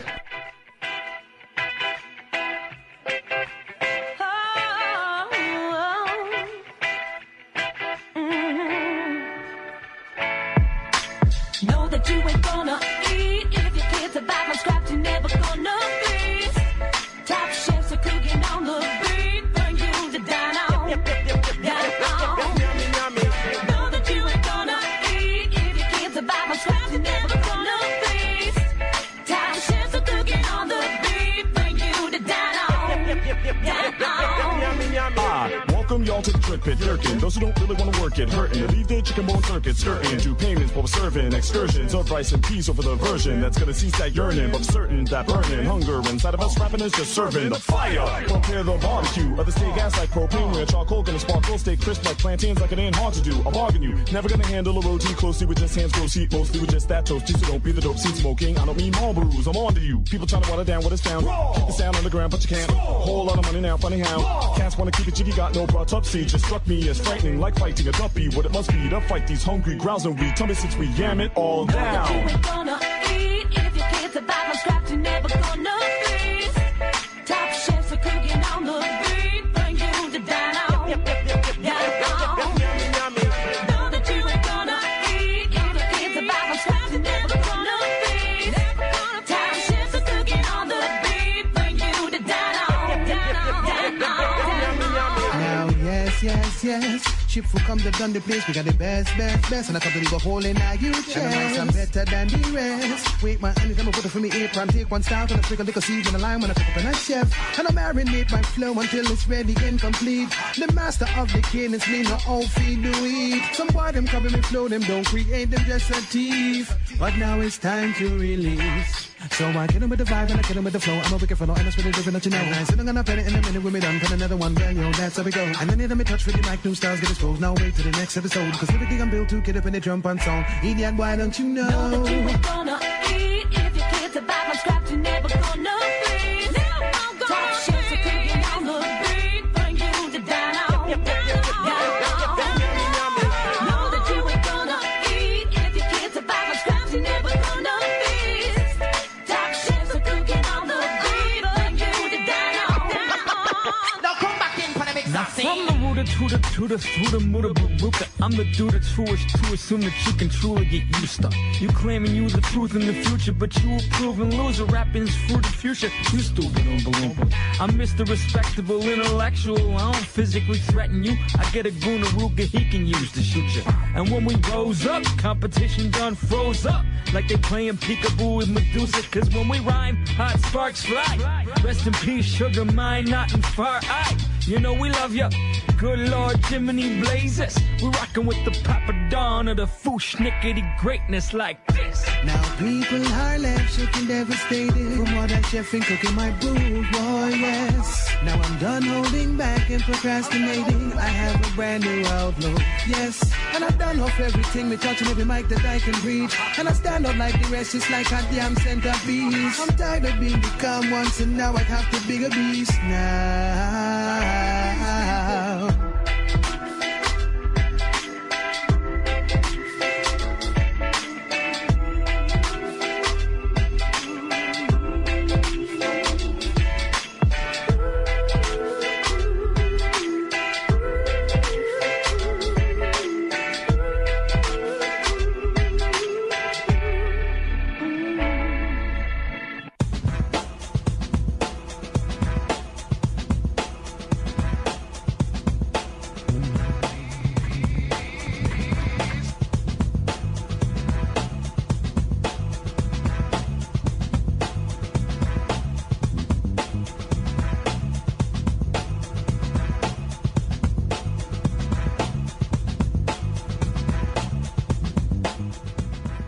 Know that you ain't gonna eat if your kids are back from scratch. You're never gonna feast. Top chefs are cooking on the beat for you to dine on. Know that you ain't gonna eat if your kids are back from scratch. You're never gonna feast. Top chefs are cooking on the beat for you to dine on. Welcome y'all to the trick pit, lurking. Those who don't really want to work it, hurting. Leave their chicken bone circuit, skirting. Do payments while serving excursions of rice and peas over the version that's gonna cease that yearning, but certain that burning hunger inside of us rapping is just serving the fire. Prepare the barbecue, other stay gas like propane, where charcoal gonna sparkle, stay crisp like plantains, like it ain't hard to do. I bargain you, never gonna handle a roti closely with just hands, gross heat, mostly with just that toasty, so don't be the dope seat smoking. I don't mean Marlboros, I'm on to you. People trying to water down what it's found. Keep the sound on the ground, but you can't. Whole lot of money now, funny how. Cats wanna keep it jiggy, got no brought up seat. Just struck me as frightening, like fighting a duppy. What it must be to fight these hungry growls and we tell me since we yam it all down. You ain't gonna eat if your kids are back from scratch. You're never gonna feast. Top chefs are cooking on the beat for you to dine on. Know that you ain't gonna eat if your kids are back from scratch. You're never gonna feast. Top chefs are cooking on the beat for you to dine on. Now, yes. Ship will come to done the place. We got the best. And I come to leave a hole in our you chest. I'm better than the rest. Wait, my anytime I put it for me apron. Take one start and I trickle, lick a seed in the line when I cook up in a chef. And I marinate my flow until it's ready and complete. The master of the king is me, no all feed to eat. Some boy them cover me flow, them don't create them just a thief. But now it's time to release. So I get him with the vibe and I get him with the flow. I'm a wicked fellow and it's really different that you know. I said I'm gonna pen it in a minute with me done. Put another one, bang, yo, that's how we go. And then let me touch with the mic, new styles get exposed. Now wait till the next episode. Cause everything I'm built to get up in the jump on song. Idiot, why don't you know? Know that you ain't gonna eat if your kids are back from scratch. You're never gonna feast. Top chefs are cooking on the beat for you to dine on. Know that you ain't gonna eat if your kids are back from scratch. You're never gonna feast. Top chefs are cooking on the beat for you to dine on. Now come back in for the mix. Now from the rooter to the tutor through the muda baruka, I'm the dude that's foolish to assume that you can truly get used to. You claiming you the truth in the future, but you a proven loser. Rapping's for the future. You stupid unbelievable. I'm Mr. Respectable Intellectual. I don't physically threaten you. I get a Goonaruga, he can use to shoot you. And when we rose up, competition done froze up. Like they playing peekaboo with Medusa. Cause when we rhyme, hot sparks fly. Rest in peace, Sugar Mine, not in far eye. You know we love ya. Good Lord Jiminy blazes. We rockin' with the Papa Don of the foosh nickety greatness like this. Now people are left shook and devastated from all that chef and cooking my food, boy, yes. Now I'm done holding back and procrastinating. I have a brand new outlook, yes. And I've done off everything, me touching every mic that I can reach. And I stand up like the rest, just like a damn centerpiece. I'm tired of being the calm once and now I have to be a beast now.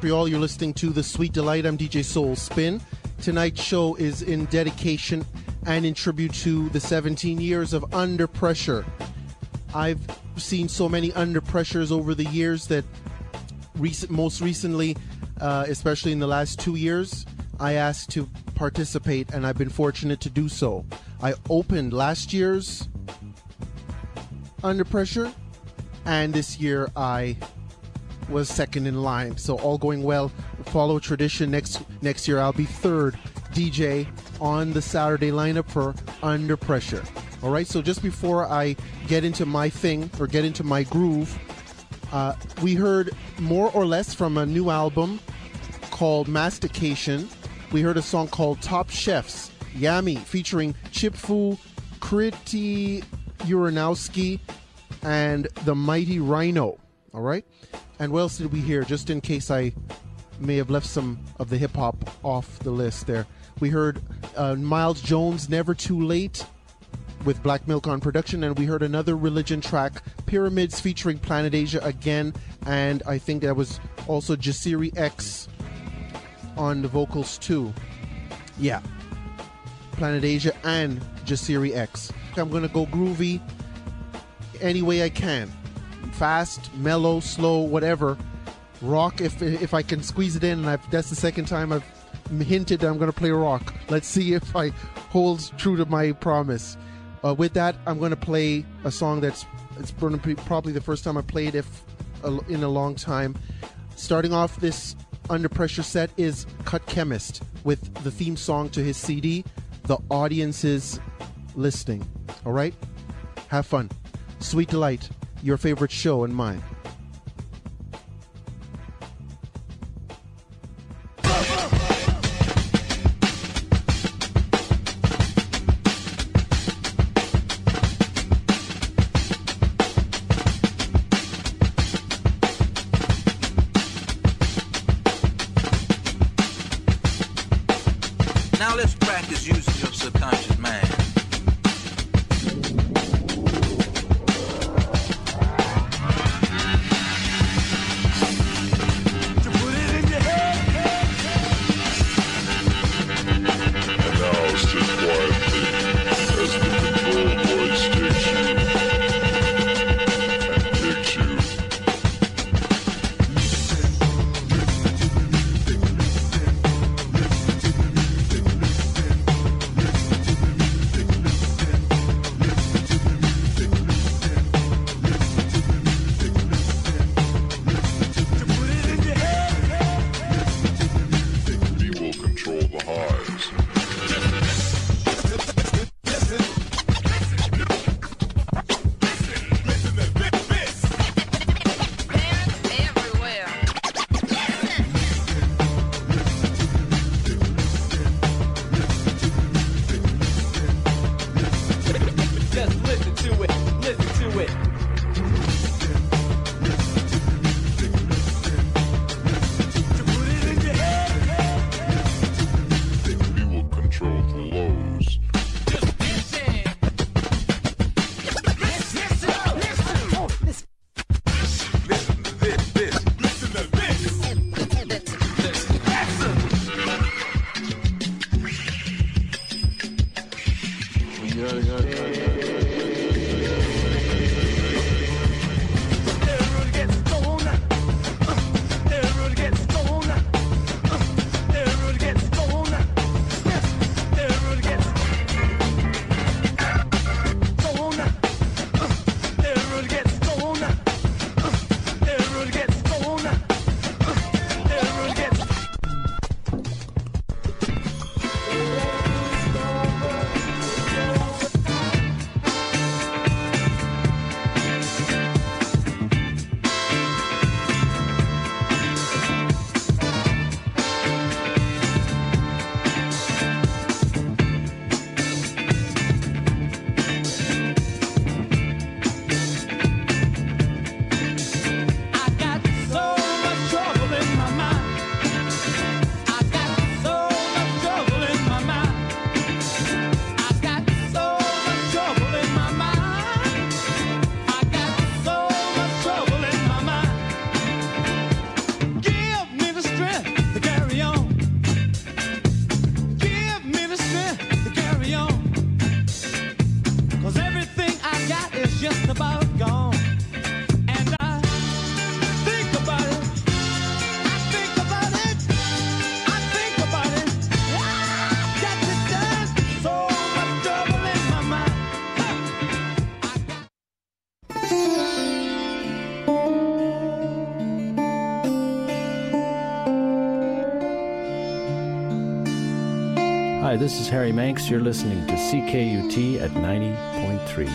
Montreal. You're listening to The Sweet Delight. I'm DJ Soul Spin. Tonight's show is in dedication and in tribute to the 17 years of Under Pressure. I've seen so many Under Pressures over the years that most recently, especially in the last 2 years, I asked to participate, and I've been fortunate to do so. I opened last year's Under Pressure, and this year I was second in line. So all going well. Follow tradition. Next year I'll be third DJ on the Saturday lineup for Under Pressure. All right. So just before I get into my thing or get into my groove, we heard more or less from a new album called Mastication. We heard a song called Top Chefs, Yami, featuring Chip Fu, Kriti Uranowski, and the Mighty Rhino. All right. And what else did we hear? Just in case I may have left some of the hip-hop off the list there. We heard Miles Jones' Never Too Late with Black Milk on production, and we heard another religion track, Pyramids, featuring Planet Asia again, and I think that was also Jasiri X on the vocals too. Yeah. Planet Asia and Jasiri X. I'm going to go groovy any way I can. Fast, mellow, slow, whatever. Rock, if I can squeeze it in, and that's the second time I've hinted that I'm going to play rock. Let's see if I hold true to my promise. With that, I'm going to play a song it's going to be probably the first time I played it in a long time. Starting off this Under Pressure set is Cut Chemist with the theme song to his CD, The Audience Is Listening. All right? Have fun. Sweet Delight, your favorite show and mine. Now let's practice using your subconscious mind. Hi, this is Harry Manx. You're listening to CKUT at 90.3.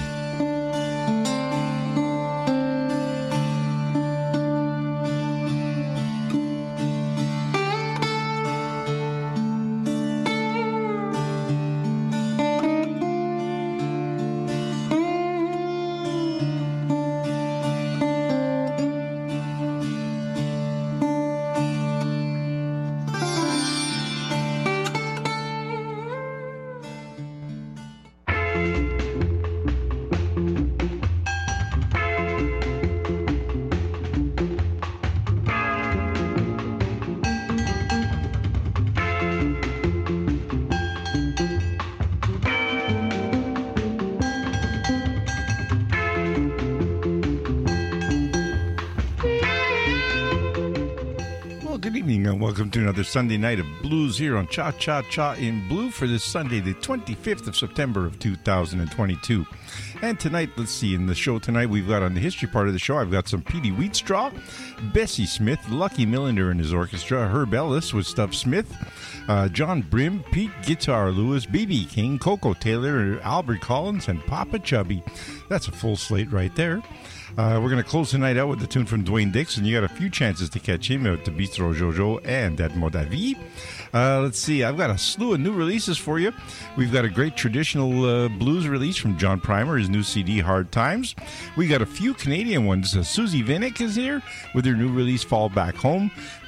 Welcome to another Sunday night of blues here on Cha Cha Cha in Blue for this Sunday, the 25th of September of 2022. And tonight, let's see, in the show tonight, we've got on the history part of the show, I've got some Petey Wheatstraw, Bessie Smith, Lucky Millender and his orchestra, Herb Ellis with Stubb Smith, John Brim, Pete Guitar Lewis, B.B. King, Coco Taylor, Albert Collins, and Papa Chubby. That's a full slate right there. We're going to close the night out with a tune from Dwayne Dixon. You got a few chances to catch him at the Bistro Jojo and at Modavi. Let's see, I've got a slew of new releases for you. We've got a great traditional blues release from John Primer, his new CD, Hard Times. We got a few Canadian ones. Susie Vinnick is here with her new release, Fall Back Home.